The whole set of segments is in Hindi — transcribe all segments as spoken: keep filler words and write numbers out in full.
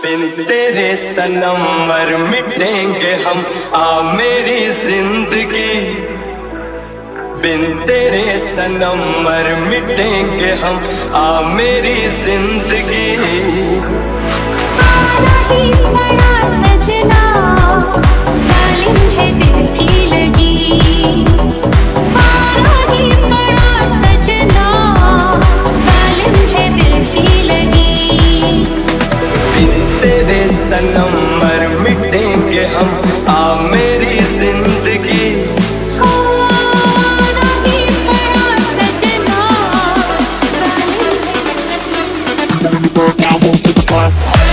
बिन तेरे सनम मर मिटेंगे हम, आ मेरी जिंदगी। बिन तेरे सनम मर मिटेंगे हम, आ मेरी जिंदगी। पारा ही पड़ा सजना, जालिम है दिल की लगी। पारा ही पड़ा सजना, जालिम है दिल की लगी। बिन तेरे सनम मर मिटेंगे हम, आ मेरी जिंदगी। Now move to the front.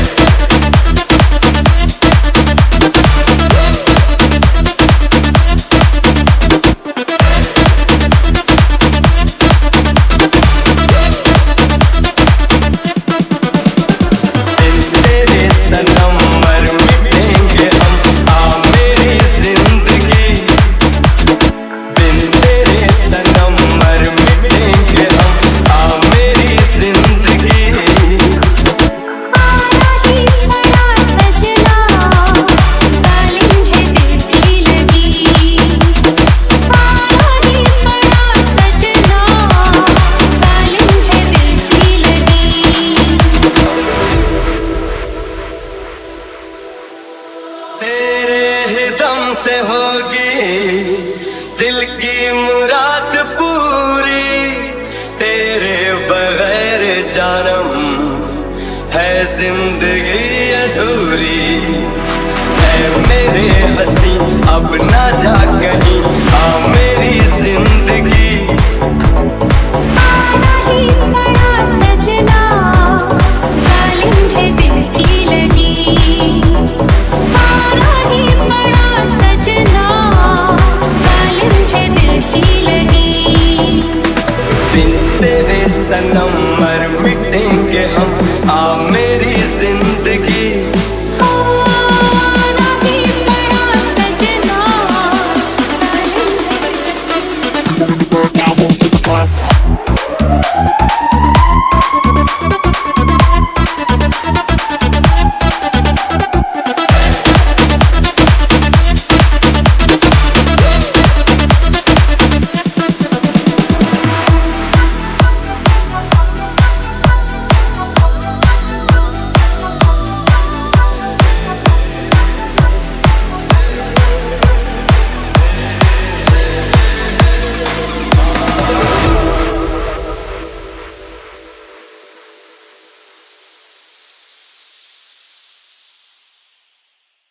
से होगी दिल की मुराद पूरी, तेरे बगैर जानम है जिंदगी अधूरी। है मेरे हंसी अब ना जा कहीं, आ मेरी जिंदगी। पारा ही पड़ा सजना, जालिम है दिल की लगी। पारा ही पड़ा सजना, जालिम है दिल की लगी। बिन तेरे सनम मर मिटेंगे हम,